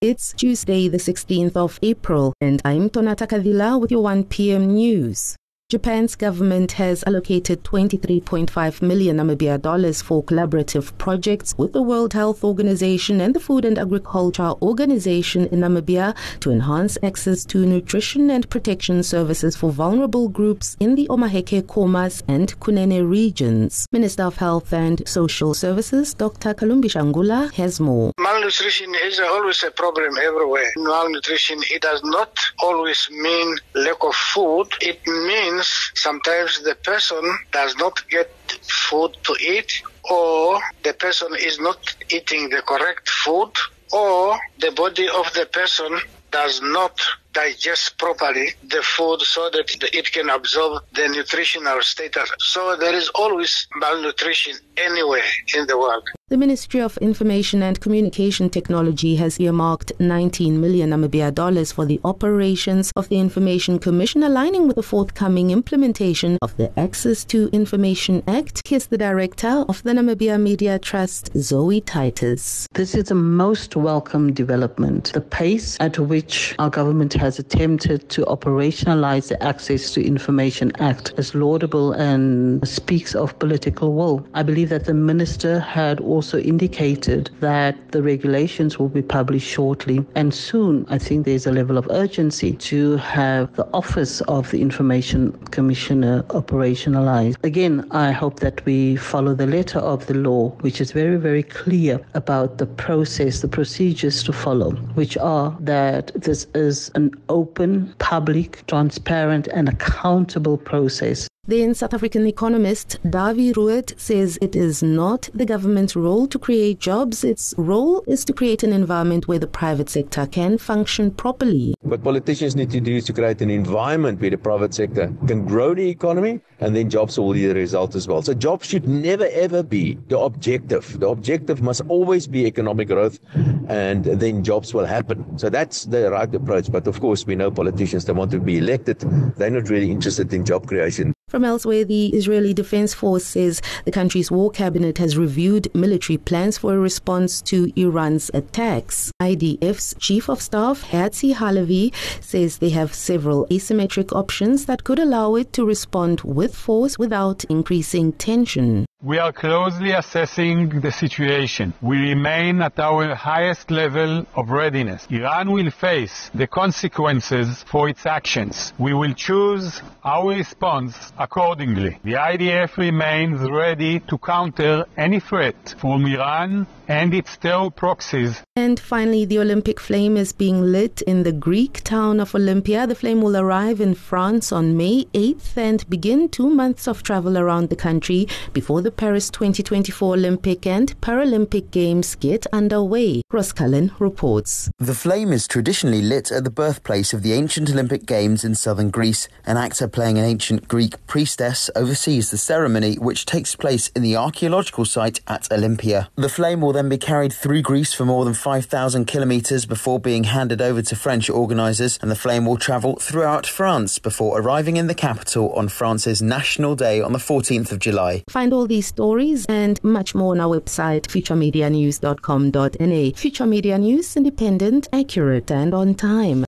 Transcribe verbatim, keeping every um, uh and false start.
It's Tuesday, the sixteenth of April, and I'm Tonata Kadila with your one p m news. Japan's government has allocated twenty-three point five million Namibia dollars for collaborative projects with the World Health Organization and the Food and Agriculture Organization in Namibia to enhance access to nutrition and protection services for vulnerable groups in the Omaheke, Khomas and Kunene regions. Minister of Health and Social Services, Doctor Kalumbi Shangula, has more. Malnutrition is always a problem everywhere. Malnutrition, it does not always mean lack of food. It means sometimes the person does not get food to eat, or the person is not eating the correct food, or the body of the person does not digest properly the food so that it can absorb the nutritional status. So there is always malnutrition anywhere in the world. The Ministry of Information and Communication Technology has earmarked nineteen million Namibia dollars for the operations of the Information Commission, aligning with the forthcoming implementation of the Access to Information Act. Here's the director of the Namibia Media Trust, Zoe Titus. This is a most welcome development. The pace at which our government has attempted to operationalize the Access to Information Act is laudable and speaks of political will. I believe that the minister had also indicated that the regulations will be published shortly, and soon I think there's a level of urgency to have the office of the Information Commissioner operationalized. Again, I hope that we follow the letter of the law, which is very, very clear about the process, the procedures to follow, which are that this is an open, public, transparent and accountable process. Then South African economist Dawie Ruud says it is not the government's role to create jobs. Its role is to create an environment where the private sector can function properly. What politicians need to do is to create an environment where the private sector can grow the economy, and then jobs will be the result as well. So jobs should never ever be the objective. The objective must always be economic growth, and then jobs will happen. So that's the right approach. But of course, we know politicians that want to be elected. They're not really interested in job creation. From elsewhere, the Israeli Defense Force says the country's war cabinet has reviewed military plans for a response to Iran's attacks. I D F's Chief of Staff Herzi Halevi says they have several asymmetric options that could allow it to respond with force without increasing tension. We are closely assessing the situation. We remain at our highest level of readiness. Iran will face the consequences for its actions. We will choose our response accordingly. The I D F remains ready to counter any threat from Iran and its terror proxies. And finally, the Olympic flame is being lit in the Greek town of Olympia. The flame will arrive in France on May eighth and begin two months of travel around the country before the Paris twenty twenty-four Olympic and Paralympic Games get underway. Ross Cullen reports. The flame is traditionally lit at the birthplace of the ancient Olympic Games in southern Greece. An actor playing an ancient Greek priestess oversees the ceremony, which takes place in the archaeological site at Olympia. The flame will then be carried through Greece for more than five thousand kilometres before being handed over to French organisers, and the flame will travel throughout France before arriving in the capital on France's National Day on the fourteenth of July. Find all these stories and much more on our website, future media news dot com dot n a. Future Media News, independent, accurate and on time.